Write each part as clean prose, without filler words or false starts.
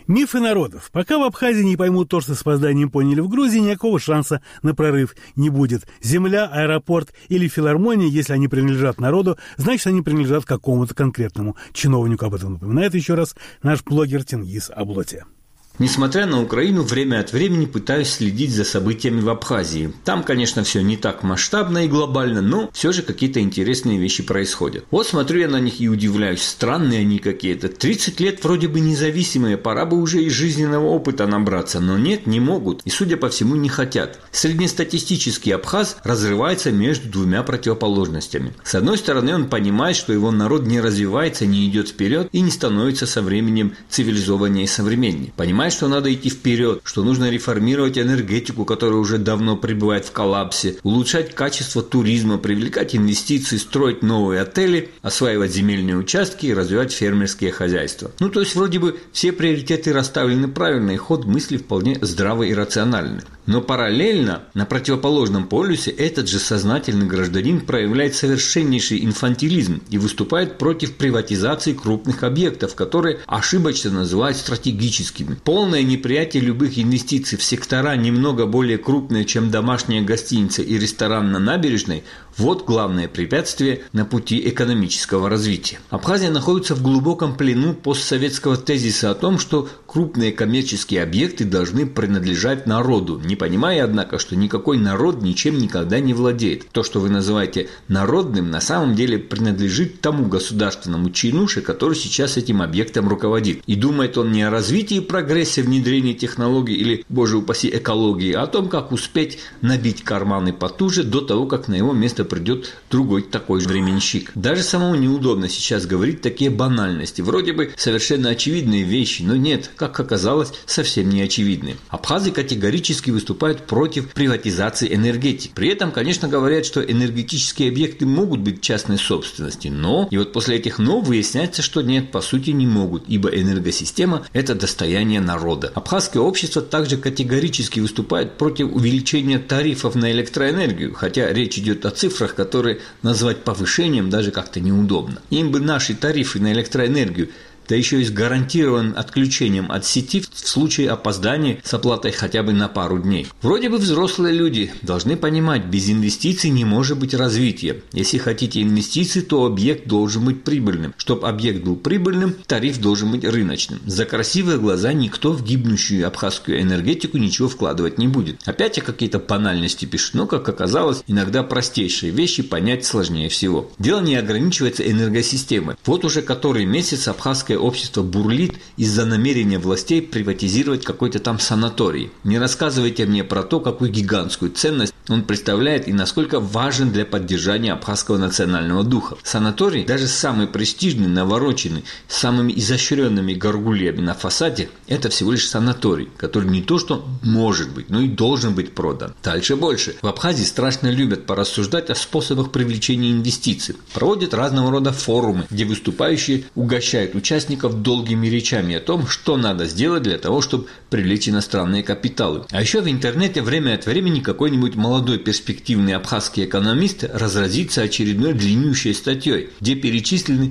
Мифы народов. Пока в Абхазии не поймут то, что с опозданием поняли в Грузии, никакого шанса на прорыв не будет. Земля, аэропорт или филармония, если они принадлежат народу, значит, они принадлежат какому-то конкретному чиновнику. Об этом напоминает еще раз наш блогер Тенгиз Аблоти. Несмотря на Украину, время от времени пытаюсь следить за событиями в Абхазии. Там, конечно, все не так масштабно и глобально, но все же какие-то интересные вещи происходят. Вот смотрю я на них и удивляюсь, странные они какие-то. 30 лет вроде бы независимые, пора бы уже из жизненного опыта набраться, но нет, не могут и, судя по всему, не хотят. Среднестатистический абхаз разрывается между двумя противоположностями. С одной стороны, он понимает, что его народ не развивается, не идет вперед и не становится со временем цивилизованнее и современнее. Понимает, что надо идти вперед, что нужно реформировать энергетику, которая уже давно пребывает в коллапсе, улучшать качество туризма, привлекать инвестиции, строить новые отели, осваивать земельные участки и развивать фермерские хозяйства. То есть вроде бы все приоритеты расставлены правильно, и ход мысли вполне здравый и рациональный. Но параллельно, на противоположном полюсе, этот же сознательный гражданин проявляет совершеннейший инфантилизм и выступает против приватизации крупных объектов, которые ошибочно называют стратегическими. Полное неприятие любых инвестиций в сектора немного более крупные, чем домашняя гостиница и ресторан на набережной – вот главное препятствие на пути экономического развития. Абхазия находится в глубоком плену постсоветского тезиса о том, что крупные коммерческие объекты должны принадлежать народу, не понимая, однако, что никакой народ ничем никогда не владеет. То, что вы называете народным, на самом деле принадлежит тому государственному чинуше, который сейчас этим объектом руководит. И думает он не о развитии, прогрессе, внедрении технологий или, боже упаси, экологии, а о том, как успеть набить карманы потуже до того, как на его место придет другой такой же временщик. Даже самому неудобно сейчас говорить такие банальности. Вроде бы совершенно очевидные вещи, но нет, как оказалось, совсем не очевидные. Абхазы категорически выступают против приватизации энергетики. При этом, конечно, говорят, что энергетические объекты могут быть частной собственности, но, и вот после этих «но» выясняется, что нет, по сути не могут, ибо энергосистема – это достояние народа. Абхазское общество также категорически выступает против увеличения тарифов на электроэнергию, хотя речь идет о цифрах, которые назвать повышением даже как-то неудобно. Им бы наши тарифы на электроэнергию, да еще и с гарантированным отключением от сети в случае опоздания с оплатой хотя бы на пару дней. Вроде бы взрослые люди должны понимать, без инвестиций не может быть развития. Если хотите инвестиций, то объект должен быть прибыльным. Чтобы объект был прибыльным, тариф должен быть рыночным. За красивые глаза никто в гибнущую абхазскую энергетику ничего вкладывать не будет. Опять я какие-то банальности пишу, но, как оказалось, иногда простейшие вещи понять сложнее всего. Дело не ограничивается энергосистемой. Вот уже который месяц абхазская общество бурлит из-за намерения властей приватизировать какой-то там санаторий. Не рассказывайте мне про то, какую гигантскую ценность он представляет и насколько важен для поддержания абхазского национального духа. Санаторий, даже самый престижный, навороченный, с самыми изощренными горгульями на фасаде, это всего лишь санаторий, который не то что может быть, но и должен быть продан. Дальше больше. В Абхазии страшно любят порассуждать о способах привлечения инвестиций. Проводят разного рода форумы, где выступающие угощают участников долгими речами о том, что надо сделать для того, чтобы привлечь иностранные капиталы. А еще в интернете время от времени какой-нибудь молодой перспективный абхазский экономист разразится очередной длиннющей статьей, где перечислены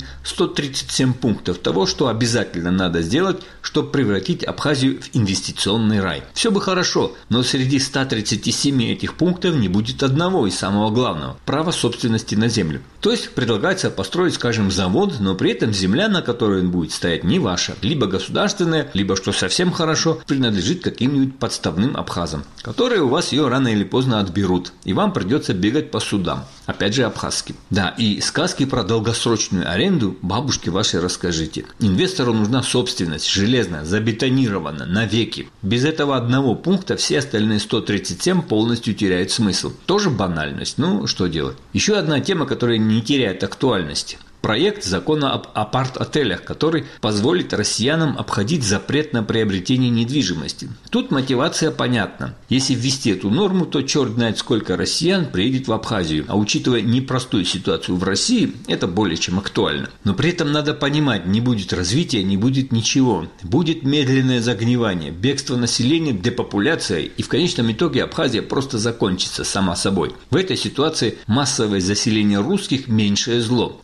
137 пунктов того, что обязательно надо сделать, чтобы превратить Абхазию в инвестиционный рай. Все бы хорошо, но среди 137 этих пунктов не будет одного и самого главного – права собственности на землю. То есть предлагается построить, скажем, завод, но при этом земля, на которой он будет стоять, не ваша, либо государственная, либо, что совсем хорошо, принадлежит каким-нибудь подставным абхазам, которые у вас ее рано или поздно отберут, и вам придется бегать по судам. Опять же абхазским. Да, и сказки про долгосрочную аренду бабушке вашей расскажите. Инвестору нужна собственность, железная, забетонированная, навеки. Без этого одного пункта все остальные 137 полностью теряют смысл. Тоже банальность, ну что делать. Еще одна тема, которая не теряет актуальности. Проект закона об апарт-отелях, который позволит россиянам обходить запрет на приобретение недвижимости. Тут мотивация понятна. Если ввести эту норму, то черт знает сколько россиян приедет в Абхазию. А учитывая непростую ситуацию в России, это более чем актуально. Но при этом надо понимать, не будет развития, не будет ничего. Будет медленное загнивание, бегство населения, депопуляция, и в конечном итоге Абхазия просто закончится сама собой. В этой ситуации массовое заселение русских – меньшее зло. Развитие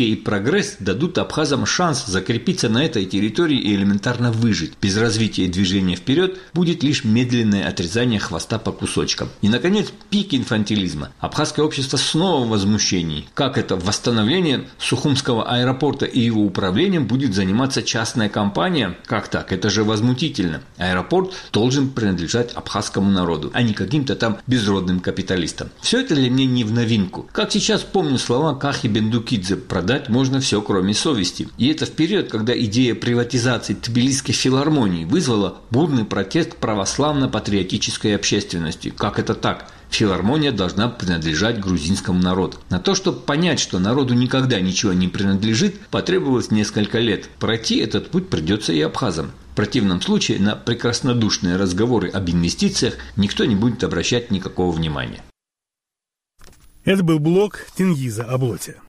развитие и прогресс дадут абхазам шанс закрепиться на этой территории и элементарно выжить. Без развития и движения вперед будет лишь медленное отрезание хвоста по кусочкам. И, наконец, пик инфантилизма. Абхазское общество снова в возмущении. Как это восстановление Сухумского аэропорта и его управлением будет заниматься частная компания? Как так? Это же возмутительно. Аэропорт должен принадлежать абхазскому народу, а не каким-то там безродным капиталистам. Все это для меня не в новинку. Как сейчас помню слова Кахи Бендукидзе: продать можно все, кроме совести. И это в период, когда идея приватизации Тбилисской филармонии вызвала бурный протест православно-патриотической общественности. Как это так? Филармония должна принадлежать грузинскому народу. На то, чтобы понять, что народу никогда ничего не принадлежит, потребовалось несколько лет. Пройти этот путь придется и абхазам. В противном случае на прекраснодушные разговоры об инвестициях никто не будет обращать никакого внимания. Это был блог Тенгиза Аблоти.